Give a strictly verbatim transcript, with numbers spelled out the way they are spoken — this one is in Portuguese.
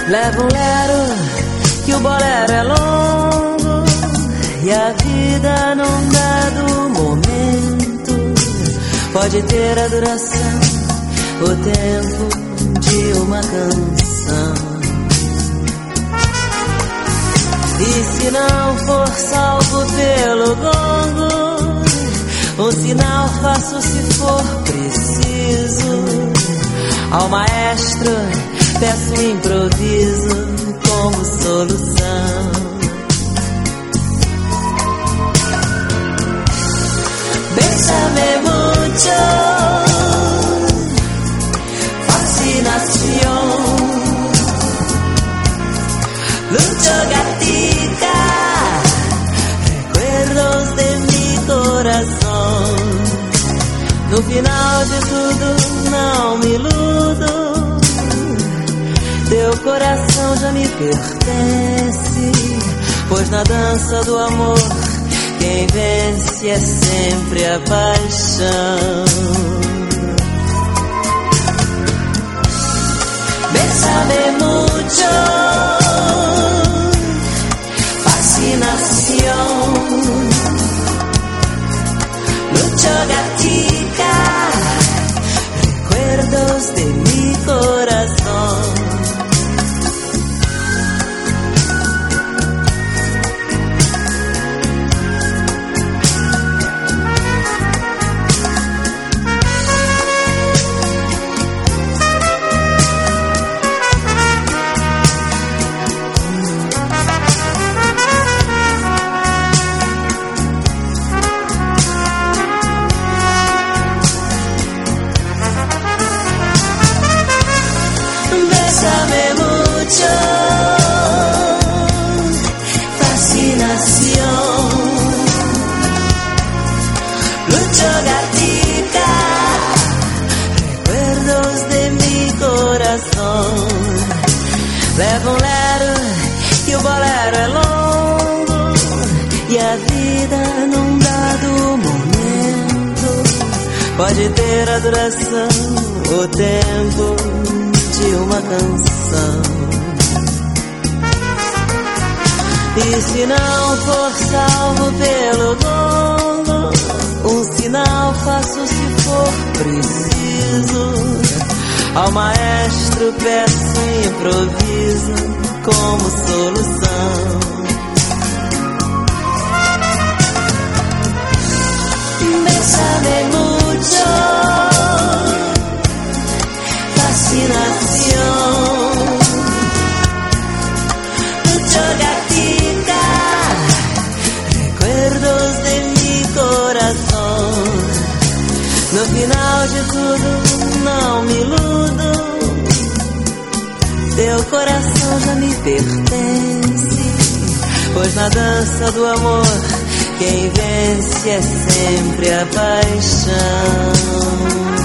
Leva um lero, que o bolero é longo e a vida num dado momento pode ter a duração, o tempo de uma canção. E se não for salvo pelo gongo, um sinal faço se for preciso. Ao maestro peço improviso como solução. Bésame mucho, fascinación, lucho gatica, recuerdos de mi corazón. No final de tudo não me iludo, teu coração já me pertence, pois na dança do amor quem vence é sempre a paixão. Bésame mucho, fascinación, lucho gatica, recuerdos de mi corazón. Leva um lero, que o bolero é longo e a vida num dado momento pode ter a duração, o tempo de uma canção. E se não for salvo pelo gongo, um sinal faço se for preciso. Ao maestro peço improviso como solução. Bésame mucho, fascinación, mucho gatita, recuerdos de mi corazón. No final de tudo não me iludo, teu coração já me pertence, pois na dança do amor quem vence é sempre a paixão.